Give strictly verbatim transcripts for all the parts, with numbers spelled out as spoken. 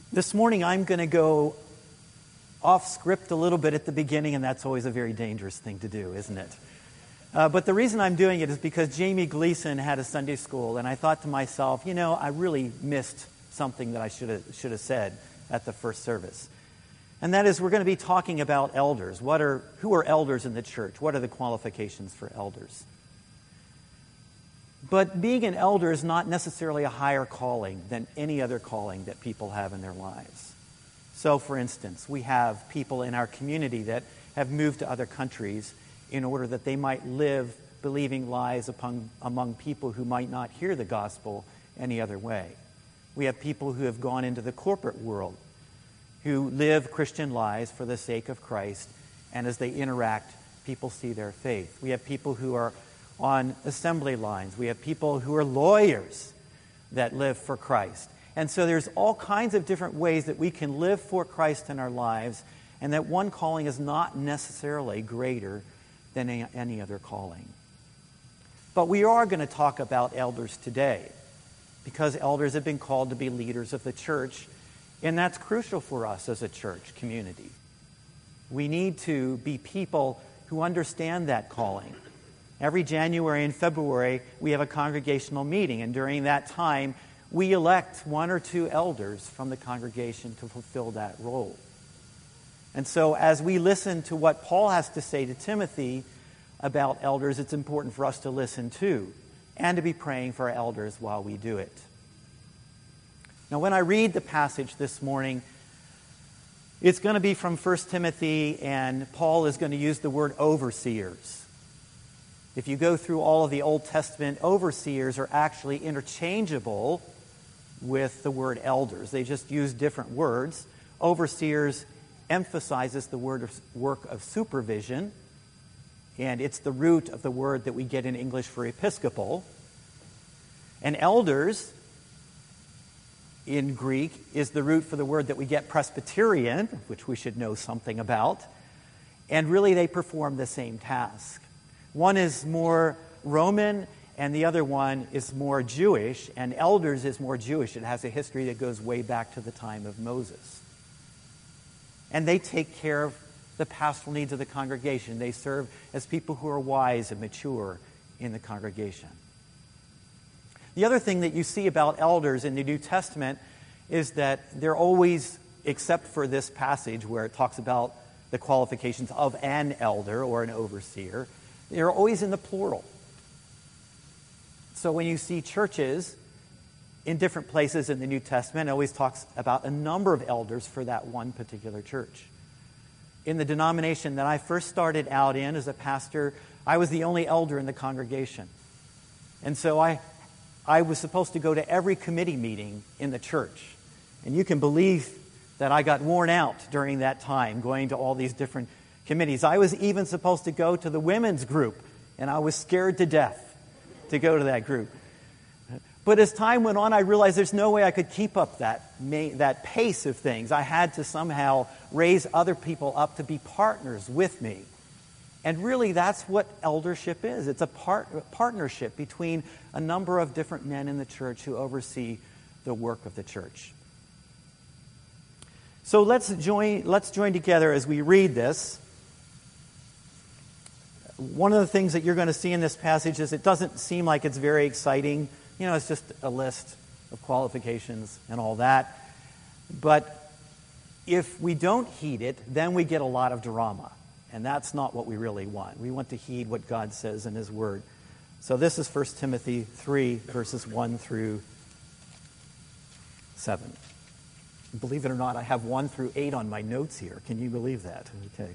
This morning I'm going to go off script a little bit at the beginning, and that's always a very dangerous thing to do, isn't it? Uh, but the reason I'm doing it is because Jamie Gleason had a Sunday school, and I thought to myself, you know, I really missed something that I should have should have said at the first service. And that is, we're going to be talking about elders. What are who are elders in the church? What are the qualifications for elders? But being an elder is not necessarily a higher calling than any other calling that people have in their lives. So, for instance, we have people in our community that have moved to other countries in order that they might live believing lives upon, among people who might not hear the gospel any other way. We have people who have gone into the corporate world, who live Christian lives for the sake of Christ, and as they interact, people see their faith. We have people who are on assembly lines. We have people who are lawyers that live for Christ. And so there's all kinds of different ways that we can live for Christ in our lives, and that one calling is not necessarily greater than any other calling. But we are going to talk about elders today, because elders have been called to be leaders of the church, and that's crucial for us as a church community. We need to be people who understand that calling. Every January and February, we have a congregational meeting, and during that time, we elect one or two elders from the congregation to fulfill that role. And so as we listen to what Paul has to say to Timothy about elders, it's important for us to listen too, and to be praying for our elders while we do it. Now, when I read the passage this morning, it's going to be from First Timothy, and Paul is going to use the word overseers. If you go through all of the Old Testament, overseers are actually interchangeable with the word elders. They just use different words. Overseers emphasizes the word of work of supervision, and it's the root of the word that we get in English for episcopal. And elders, in Greek, is the root for the word that we get Presbyterian, which we should know something about. And really they perform the same task. One is more Roman, and the other one is more Jewish, and elders is more Jewish. It has a history that goes way back to the time of Moses. And they take care of the pastoral needs of the congregation. They serve as people who are wise and mature in the congregation. The other thing that you see about elders in the New Testament is that they're always, except for this passage where it talks about the qualifications of an elder or an overseer, they're always in the plural. So when you see churches in different places in the New Testament, it always talks about a number of elders for that one particular church. In the denomination that I first started out in as a pastor, I was the only elder in the congregation. And so I, I was supposed to go to every committee meeting in the church. And you can believe that I got worn out during that time, going to all these different committees. I was even supposed to go to the women's group, and I was scared to death to go to that group. But as time went on, I realized there's no way I could keep up that that pace of things. I had to somehow raise other people up to be partners with me. And really, that's what eldership is. It's a part, partnership between a number of different men in the church who oversee the work of the church. So let's join, let's join together as we read this. One of the things that you're going to see in this passage is it doesn't seem like it's very exciting. You know, it's just a list of qualifications and all that. But if we don't heed it, then we get a lot of drama. And that's not what we really want. We want to heed what God says in His Word. So this is First Timothy three, verses one through seven. Believe it or not, I have one through eight on my notes here. Can you believe that? Okay.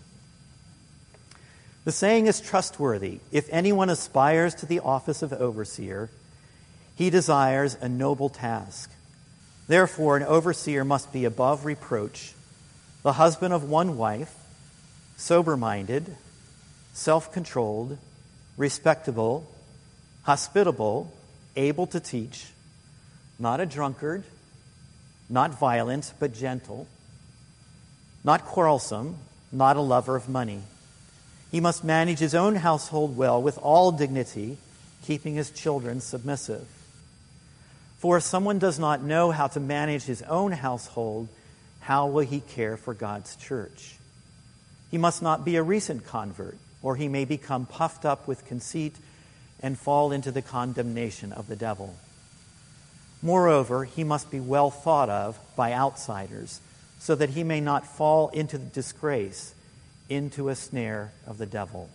The saying is trustworthy. If anyone aspires to the office of overseer, he desires a noble task. Therefore, an overseer must be above reproach, the husband of one wife, sober-minded, self-controlled, respectable, hospitable, able to teach, not a drunkard, not violent, but gentle, not quarrelsome, not a lover of money. He must manage his own household well with all dignity, keeping his children submissive. For if someone does not know how to manage his own household, how will he care for God's church? He must not be a recent convert, or he may become puffed up with conceit and fall into the condemnation of the devil. Moreover, he must be well thought of by outsiders, so that he may not fall into the disgrace, into a snare of the devil.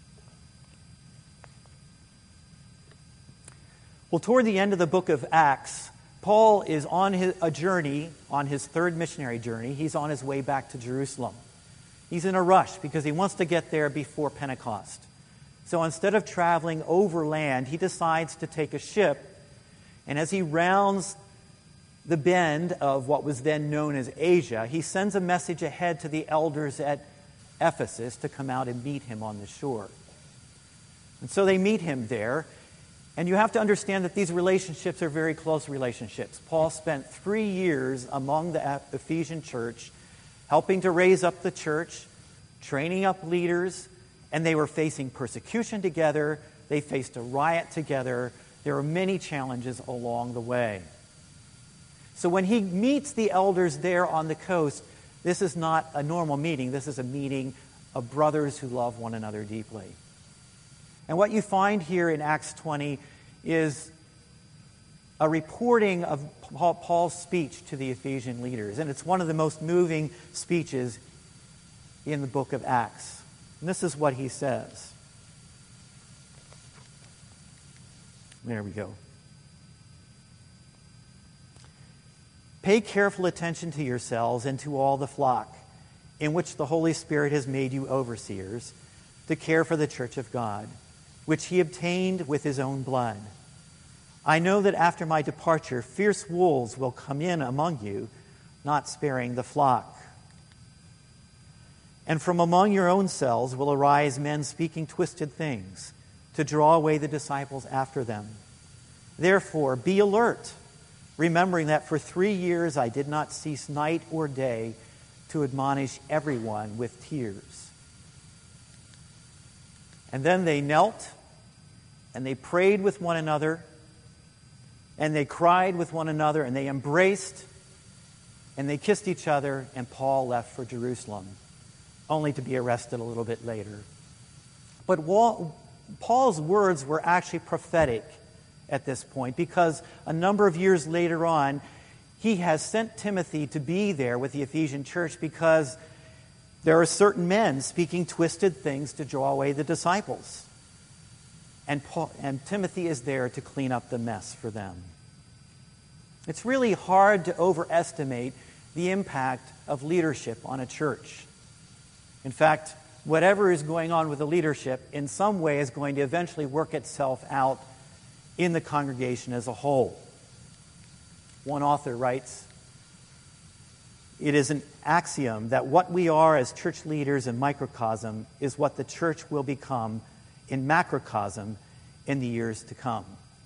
Well, toward the end of the book of Acts, Paul is on his, a journey, on his third missionary journey. He's on his way back to Jerusalem. He's in a rush because he wants to get there before Pentecost. So instead of traveling overland, he decides to take a ship. And as he rounds the bend of what was then known as Asia, he sends a message ahead to the elders at Ephesus to come out and meet him on the shore. And so they meet him there. And you have to understand that these relationships are very close relationships. Paul spent three years among the Ephesian church, helping to raise up the church, training up leaders, and they were facing persecution together. They faced a riot together. There were many challenges along the way. So when he meets the elders there on the coast, this is not a normal meeting. This is a meeting of brothers who love one another deeply. And what you find here in Acts twenty is a reporting of Paul's speech to the Ephesian leaders. And it's one of the most moving speeches in the book of Acts. And this is what he says. There we go. Pay careful attention to yourselves and to all the flock, in which the Holy Spirit has made you overseers, to care for the church of God, which he obtained with his own blood. I know that after my departure, fierce wolves will come in among you, not sparing the flock. And from among your own selves will arise men speaking twisted things, to draw away the disciples after them. Therefore, be alert, remembering that for three years I did not cease night or day to admonish everyone with tears. And then they knelt, and they prayed with one another, and they cried with one another, and they embraced, and they kissed each other, and Paul left for Jerusalem, only to be arrested a little bit later. But Paul's words were actually prophetic at this point, because a number of years later on, he has sent Timothy to be there with the Ephesian church because there are certain men speaking twisted things to draw away the disciples. And, Paul, and Timothy is there to clean up the mess for them. It's really hard to overestimate the impact of leadership on a church. In fact, whatever is going on with the leadership in some way is going to eventually work itself out in the congregation as a whole. One author writes, "It is an axiom that what we are as church leaders in microcosm is what the church will become in macrocosm in the years to come."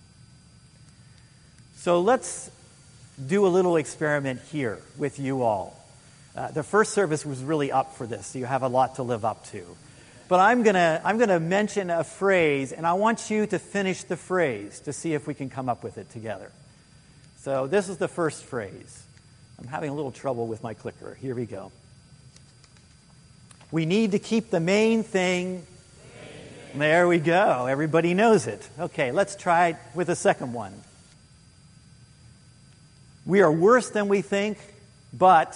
So let's do a little experiment here with you all. Uh, the first service was really up for this, so you have a lot to live up to. But I'm gonna I'm gonna mention a phrase, and I want you to finish the phrase to see if we can come up with it together. So this is the first phrase. I'm having a little trouble with my clicker. Here we go. We need to keep the main thing. There we go. Everybody knows it. Okay, let's try it with a second one. We are worse than we think, but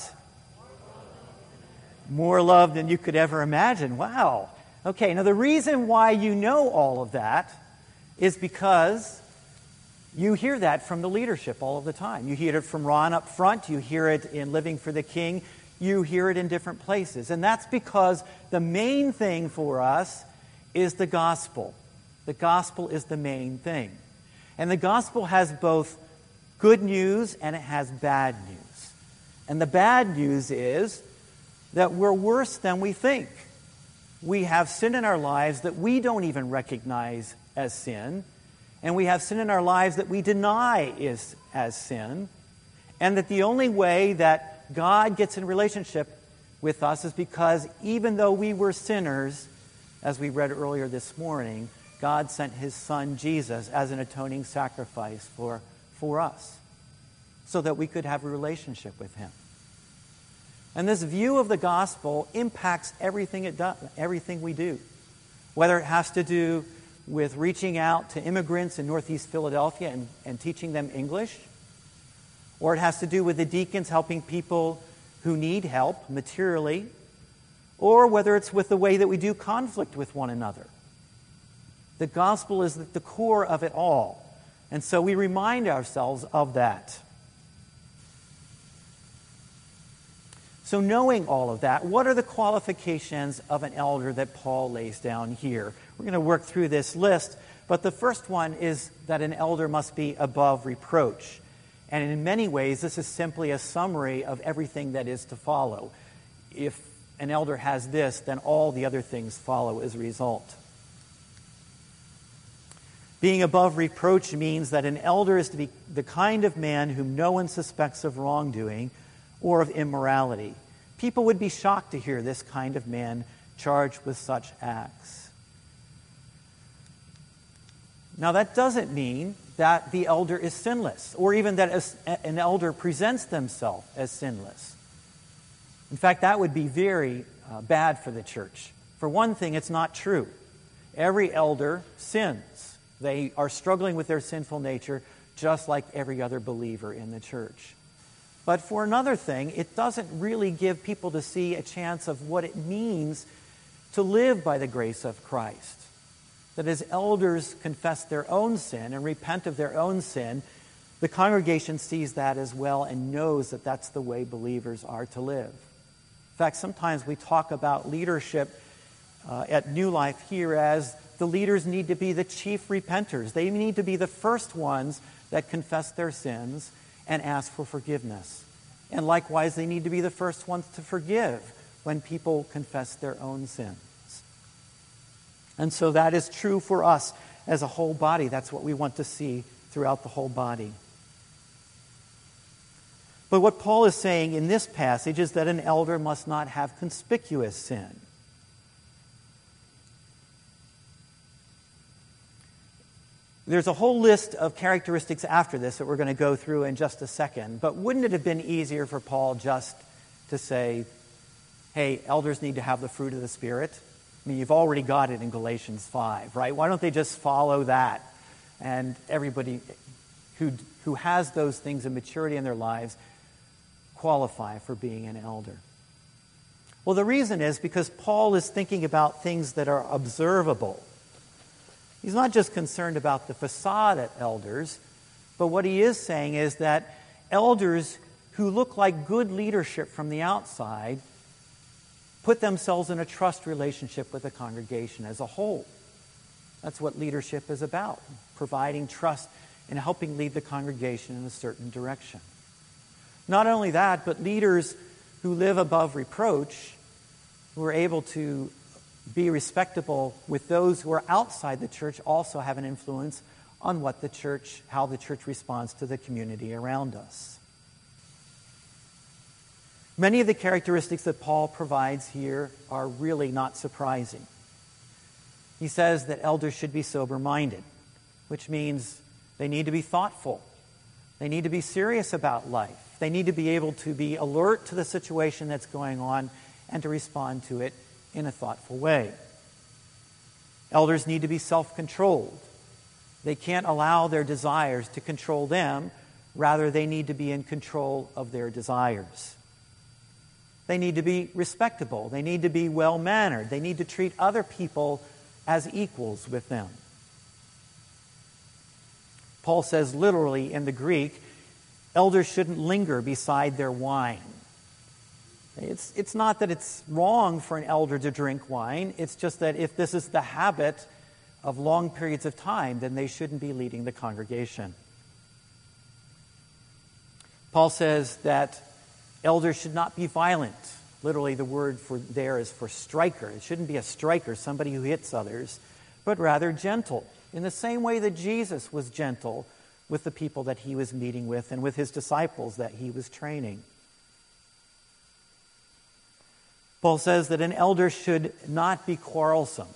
more loved than you could ever imagine. Wow. Okay, now the reason why you know all of that is because you hear that from the leadership all of the time. You hear it from Ron up front. You hear it in Living for the King. You hear it in different places. And that's because the main thing for us is the gospel. The gospel is the main thing. And the gospel has both good news and it has bad news. And the bad news is that we're worse than we think. We have sin in our lives that we don't even recognize as sin. And we have sin in our lives that we deny is as sin. And that the only way that God gets in relationship with us is because even though we were sinners, as we read earlier this morning, God sent his Son Jesus as an atoning sacrifice for, for us so that we could have a relationship with him. And this view of the gospel impacts everything it does, everything we do. Whether it has to do with reaching out to immigrants in Northeast Philadelphia and, and teaching them English, or it has to do with the deacons helping people who need help materially, or whether it's with the way that we do conflict with one another. The gospel is at the core of it all. And so we remind ourselves of that. So knowing all of that, what are the qualifications of an elder that Paul lays down here? We're going to work through this list, but the first one is that an elder must be above reproach. And in many ways, this is simply a summary of everything that is to follow. If an elder has this, then all the other things follow as a result. Being above reproach means that an elder is to be the kind of man whom no one suspects of wrongdoing or of immorality. People would be shocked to hear this kind of man charged with such acts. Now, that doesn't mean that the elder is sinless, or even that an elder presents themselves as sinless. In fact, that would be very uh, bad for the church. For one thing, it's not true. Every elder sins. They are struggling with their sinful nature just like every other believer in the church. But for another thing, it doesn't really give people to see a chance of what it means to live by the grace of Christ. That as elders confess their own sin and repent of their own sin, the congregation sees that as well and knows that that's the way believers are to live. In fact, sometimes we talk about leadership uh, at New Life here as the leaders need to be the chief repenters. They need to be the first ones that confess their sins and ask for forgiveness. And likewise, they need to be the first ones to forgive when people confess their own sins. And so that is true for us as a whole body. That's what we want to see throughout the whole body. But what Paul is saying in this passage is that an elder must not have conspicuous sin. There's a whole list of characteristics after this that we're going to go through in just a second. But wouldn't it have been easier for Paul just to say, hey, elders need to have the fruit of the Spirit? I mean, you've already got it in Galatians five, right? Why don't they just follow that? And everybody who, who has those things of maturity in their lives qualify for being an elder. Well, the reason is because Paul is thinking about things that are observable. He's not just concerned about the facade at elders, but what he is saying is that elders who look like good leadership from the outside put themselves in a trust relationship with the congregation as a whole. That's what leadership is about, providing trust and helping lead the congregation in a certain direction. Not only that, but leaders who live above reproach, who are able to be respectable with those who are outside the church, also have an influence on what the church, how the church responds to the community around us. Many of the characteristics that Paul provides here are really not surprising. He says that elders should be sober-minded, which means they need to be thoughtful. They need to be serious about life. They need to be able to be alert to the situation that's going on and to respond to it in a thoughtful way. Elders need to be self-controlled. They can't allow their desires to control them. Rather, they need to be in control of their desires. They need to be respectable. They need to be well-mannered. They need to treat other people as equals with them. Paul says literally in the Greek, elders shouldn't linger beside their wine. It's, it's not that it's wrong for an elder to drink wine. It's just that if this is the habit of long periods of time, then they shouldn't be leading the congregation. Paul says that elders should not be violent. Literally, the word for there is for striker. It shouldn't be a striker, somebody who hits others, but rather gentle, in the same way that Jesus was gentle with the people that he was meeting with and with his disciples that he was training. Paul says that an elder should not be quarrelsome.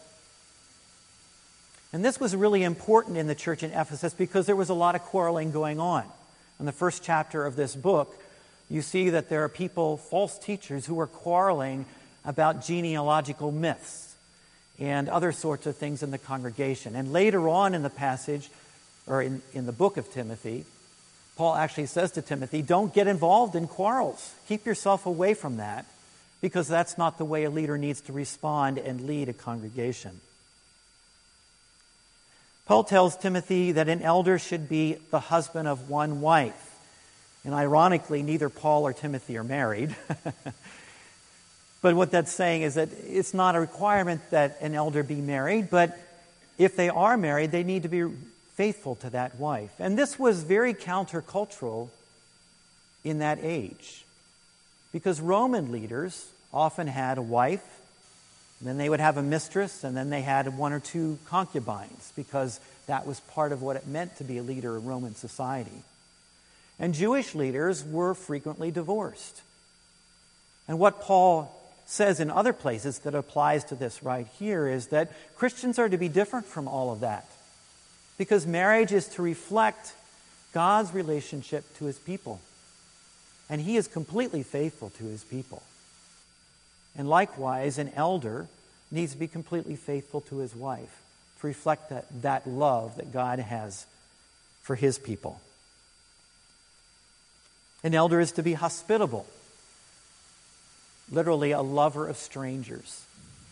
And this was really important in the church in Ephesus because there was a lot of quarreling going on. In the first chapter of this book, you see that there are people, false teachers, who are quarreling about genealogical myths and other sorts of things in the congregation. And later on in the passage, or in, in the book of Timothy, Paul actually says to Timothy, don't get involved in quarrels. Keep yourself away from that, because that's not the way a leader needs to respond and lead a congregation. Paul tells Timothy that an elder should be the husband of one wife. And ironically, neither Paul or Timothy are married. But what that's saying is that it's not a requirement that an elder be married, but if they are married, they need to be faithful to that wife. And this was very countercultural in that age, because Roman leaders often had a wife, then they would have a mistress, and then they had one or two concubines, because that was part of what it meant to be a leader in Roman society. And Jewish leaders were frequently divorced. And what Paul says in other places that applies to this right here is that Christians are to be different from all of that, because marriage is to reflect God's relationship to his people. And he is completely faithful to his people. And likewise, an elder needs to be completely faithful to his wife to reflect that, that love that God has for his people. An elder is to be hospitable, literally a lover of strangers.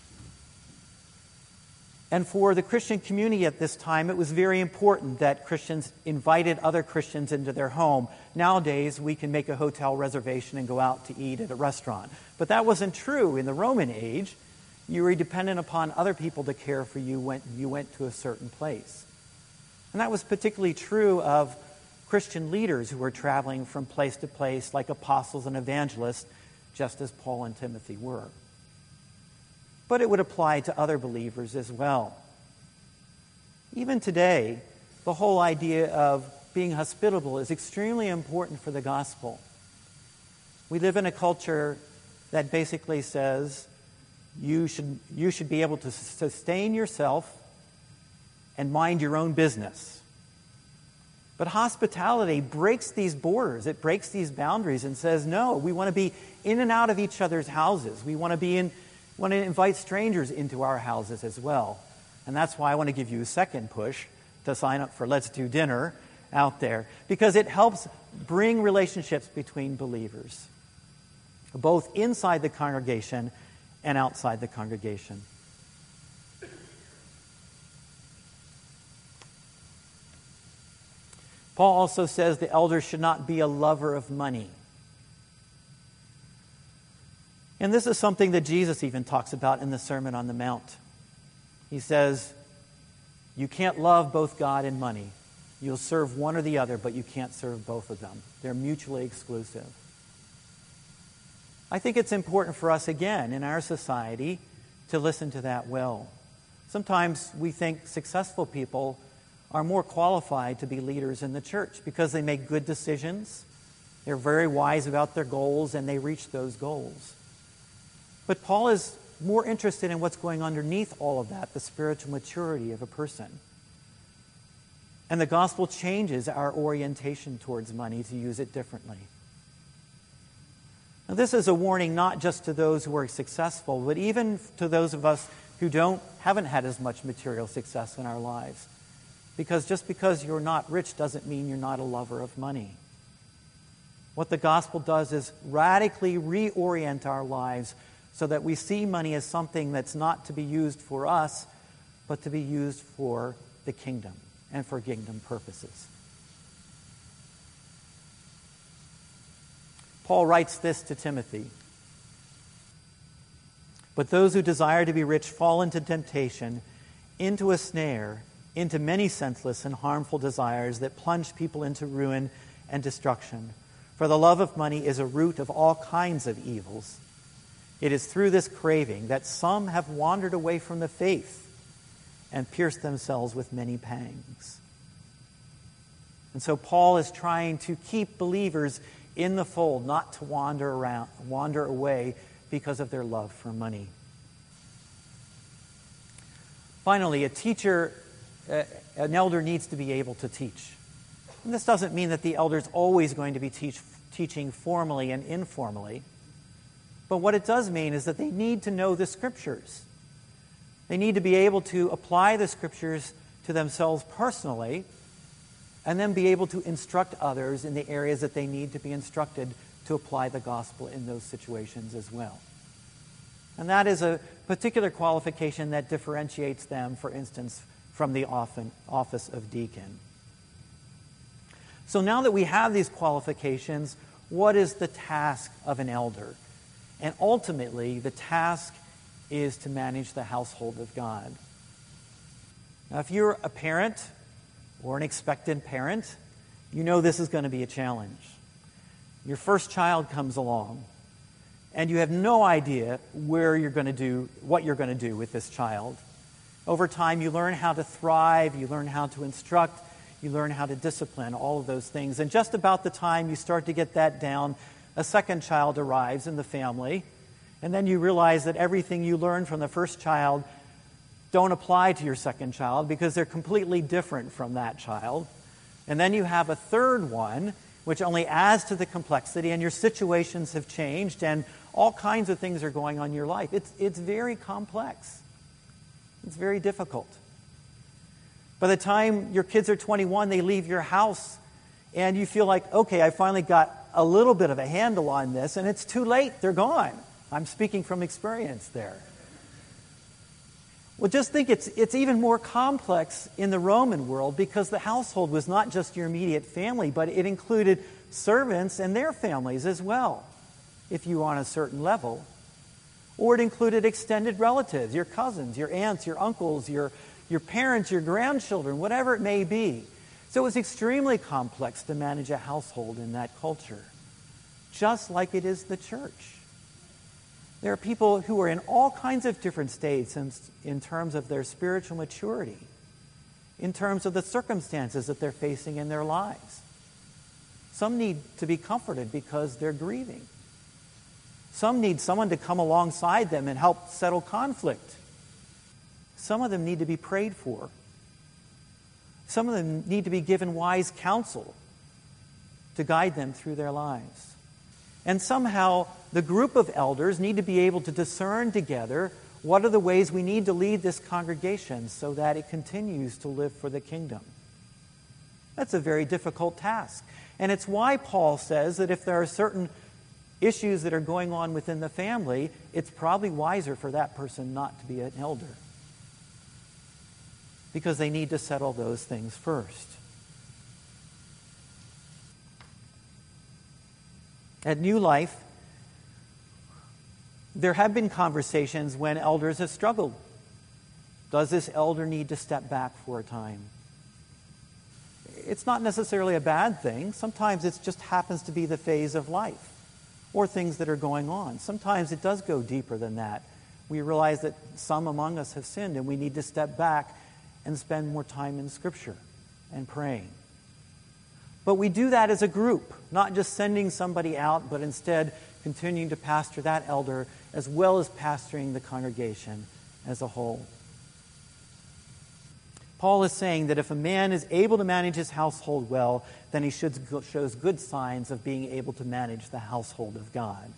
And for the Christian community at this time, it was very important that Christians invited other Christians into their home. Nowadays, we can make a hotel reservation and go out to eat at a restaurant. But that wasn't true in the Roman age. You were dependent upon other people to care for you when you went to a certain place. And that was particularly true of Christian leaders who were traveling from place to place, like apostles and evangelists, just as Paul and Timothy were. But it would apply to other believers as well. Even today, the whole idea of being hospitable is extremely important for the gospel. We live in a culture that basically says you should, you should be able to sustain yourself and mind your own business. But hospitality breaks these borders. It breaks these boundaries and says, no, we want to be in and out of each other's houses. We want to be in, want to invite strangers into our houses as well. And that's why I want to give you a second push to sign up for Let's Do Dinner out there, because it helps bring relationships between believers, both inside the congregation and outside the congregation. Paul also says the elder should not be a lover of money. And this is something that Jesus even talks about in the Sermon on the Mount. He says, you can't love both God and money. You'll serve one or the other, but you can't serve both of them. They're mutually exclusive. I think it's important for us, again, in our society, to listen to that well. Sometimes we think successful people are more qualified to be leaders in the church because they make good decisions, they're very wise about their goals, and they reach those goals. But Paul is more interested in what's going underneath all of that, the spiritual maturity of a person. And the gospel changes our orientation towards money to use it differently. Now, this is a warning not just to those who are successful, but even to those of us who don't haven't had as much material success in our lives. Because just because you're not rich doesn't mean you're not a lover of money. What the gospel does is radically reorient our lives so that we see money as something that's not to be used for us, but to be used for the kingdom and for kingdom purposes. Paul writes this to Timothy. But those who desire to be rich fall into temptation, into a snare, into many senseless and harmful desires that plunge people into ruin and destruction. For the love of money is a root of all kinds of evils. It is through this craving that some have wandered away from the faith and pierced themselves with many pangs. And so Paul is trying to keep believers in the fold, not to wander around, wander away because of their love for money. Finally, a teacher, uh, an elder needs to be able to teach. And this doesn't mean that the elder is always going to be teach, teaching formally and informally. But what it does mean is that they need to know the Scriptures. They need to be able to apply the Scriptures to themselves personally, and then be able to instruct others in the areas that they need to be instructed to apply the gospel in those situations as well. And that is a particular qualification that differentiates them, for instance, from the office of deacon. So now that we have these qualifications, what is the task of an elder? And ultimately, the task is to manage the household of God. Now, if you're a parent or an expectant parent, you know this is going to be a challenge. Your first child comes along, and you have no idea where you're going to do, what you're going to do with this child. Over time, you learn how to thrive, you learn how to instruct, you learn how to discipline, all of those things. And just about the time you start to get that down, a second child arrives in the family, and then you realize that everything you learned from the first child don't apply to your second child because they're completely different from that child. And then you have a third one, which only adds to the complexity, and your situations have changed, and all kinds of things are going on in your life. It's, it's very complex. It's very difficult. By the time your kids are twenty-one, they leave your house, and you feel like, okay, I finally got a little bit of a handle on this, and it's too late. They're gone. I'm speaking from experience there. Well, just think it's, it's even more complex in the Roman world because the household was not just your immediate family, but it included servants and their families as well, if you were on a certain level. Or it included extended relatives, your cousins, your aunts, your uncles, your, your parents, your grandchildren, whatever it may be. So it was extremely complex to manage a household in that culture, just like it is the church. There are people who are in all kinds of different states in, in terms of their spiritual maturity, in terms of the circumstances that they're facing in their lives. Some need to be comforted because they're grieving. Some need someone to come alongside them and help settle conflict. Some of them need to be prayed for. Some of them need to be given wise counsel to guide them through their lives. And somehow the group of elders need to be able to discern together what are the ways we need to lead this congregation so that it continues to live for the kingdom. That's a very difficult task. And it's why Paul says that if there are certain issues that are going on within the family, it's probably wiser for that person not to be an elder, because they need to settle those things first. At New Life, there have been conversations when elders have struggled. Does this elder need to step back for a time? It's not necessarily a bad thing. Sometimes it just happens to be the phase of life or things that are going on. Sometimes it does go deeper than that. We realize that some among us have sinned and we need to step back and spend more time in Scripture and praying. But we do that as a group, not just sending somebody out, but instead continuing to pastor that elder as well as pastoring the congregation as a whole. Paul is saying that if a man is able to manage his household well, then he should shows good signs of being able to manage the household of God.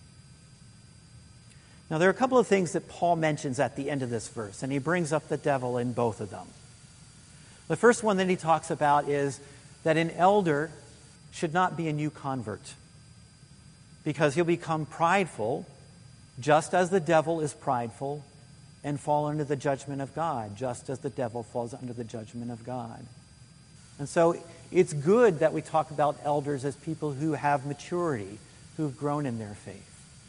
Now, there are a couple of things that Paul mentions at the end of this verse, and he brings up the devil in both of them. The first one that he talks about is that an elder should not be a new convert, because he'll become prideful, just as the devil is prideful, and fall under the judgment of God, just as the devil falls under the judgment of God. And so it's good that we talk about elders as people who have maturity, who've grown in their faith.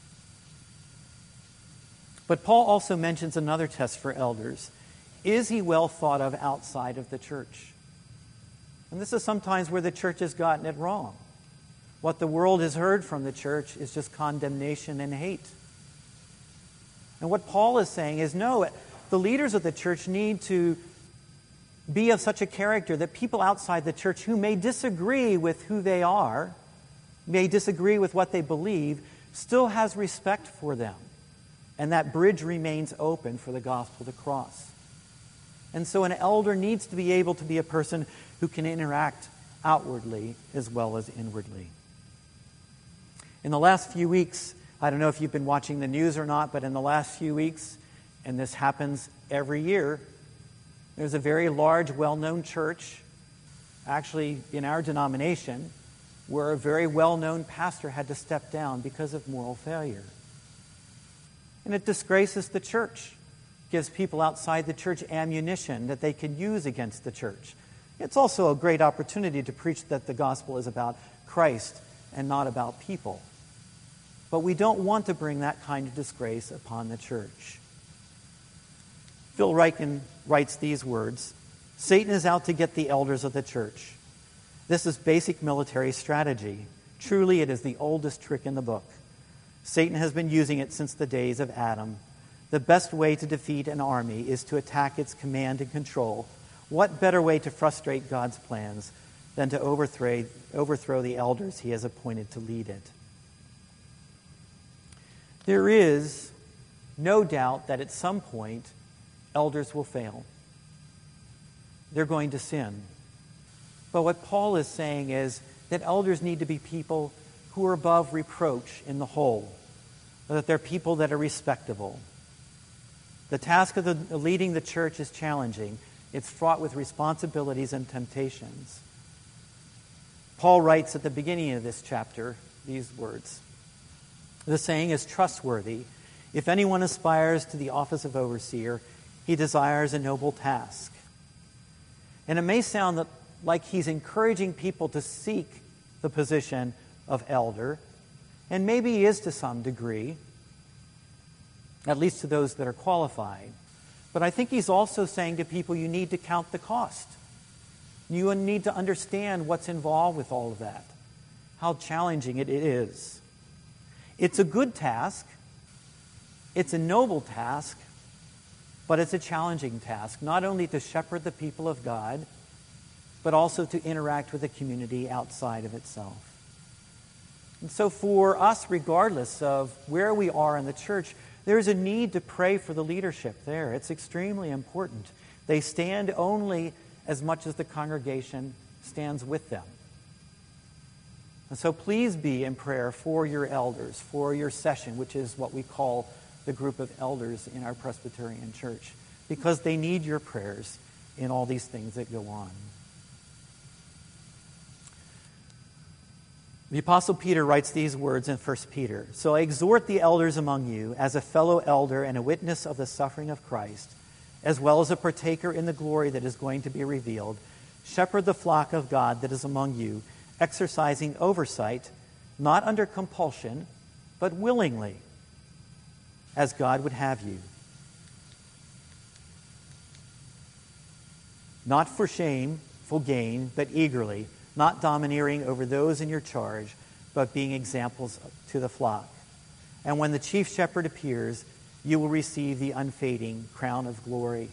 But Paul also mentions another test for elders. Is he well thought of outside of the church? And this is sometimes where the church has gotten it wrong. What the world has heard from the church is just condemnation and hate. And what Paul is saying is, no, the leaders of the church need to be of such a character that people outside the church who may disagree with who they are, may disagree with what they believe, still has respect for them. And that bridge remains open for the gospel to cross. And so an elder needs to be able to be a person who can interact outwardly as well as inwardly. In the last few weeks, I don't know if you've been watching the news or not, but in the last few weeks, and this happens every year, there's a very large, well-known church, actually in our denomination, where a very well-known pastor had to step down because of moral failure. And it disgraces the church, gives people outside the church ammunition that they can use against the church. It's also a great opportunity to preach that the gospel is about Christ and not about people. But we don't want to bring that kind of disgrace upon the church. Phil Ryken writes these words, "Satan is out to get the elders of the church. This is basic military strategy. Truly, it is the oldest trick in the book. Satan has been using it since the days of Adam. The best way to defeat an army is to attack its command and control. What better way to frustrate God's plans than to overthrow, overthrow the elders he has appointed to lead it?" There is no doubt that at some point, elders will fail. They're going to sin. But what Paul is saying is that elders need to be people who are above reproach in the whole, or that they're people that are respectable. The task of the, leading the church is challenging. It's fraught with responsibilities and temptations. Paul writes at the beginning of this chapter these words. The saying is trustworthy. If anyone aspires to the office of overseer, he desires a noble task. And it may sound that, like he's encouraging people to seek the position of elder, and maybe he is to some degree, at least to those that are qualified. But I think he's also saying to people, you need to count the cost. You need to understand what's involved with all of that, how challenging it is. It's a good task, it's a noble task, but it's a challenging task, not only to shepherd the people of God, but also to interact with the community outside of itself. And so for us, regardless of where we are in the church, there's a need to pray for the leadership there. It's extremely important. They stand only as much as the congregation stands with them. And so please be in prayer for your elders, for your session, which is what we call the group of elders in our Presbyterian church, because they need your prayers in all these things that go on. The Apostle Peter writes these words in First Peter. "So I exhort the elders among you, as a fellow elder and a witness of the suffering of Christ, as well as a partaker in the glory that is going to be revealed, shepherd the flock of God that is among you, exercising oversight, not under compulsion, but willingly, as God would have you. Not for shameful gain, but eagerly, not domineering over those in your charge, but being examples to the flock. And when the chief shepherd appears, you will receive the unfading crown of glory."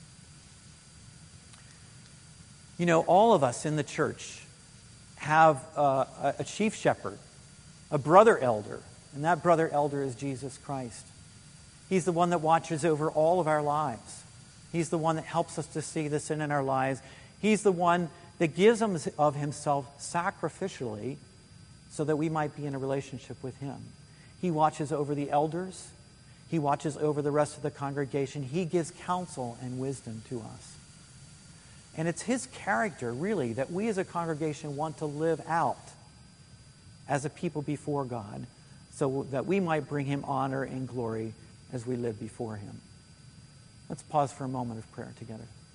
You know, all of us in the church have uh, a chief shepherd, a brother elder, and that brother elder is Jesus Christ. He's the one that watches over all of our lives. He's the one that helps us to see the sin in our lives. He's the one that gives of himself sacrificially so that we might be in a relationship with him. He watches over the elders. He watches over the rest of the congregation. He gives counsel and wisdom to us. And it's his character, really, that we as a congregation want to live out as a people before God, so that we might bring him honor and glory as we live before him. Let's pause for a moment of prayer together.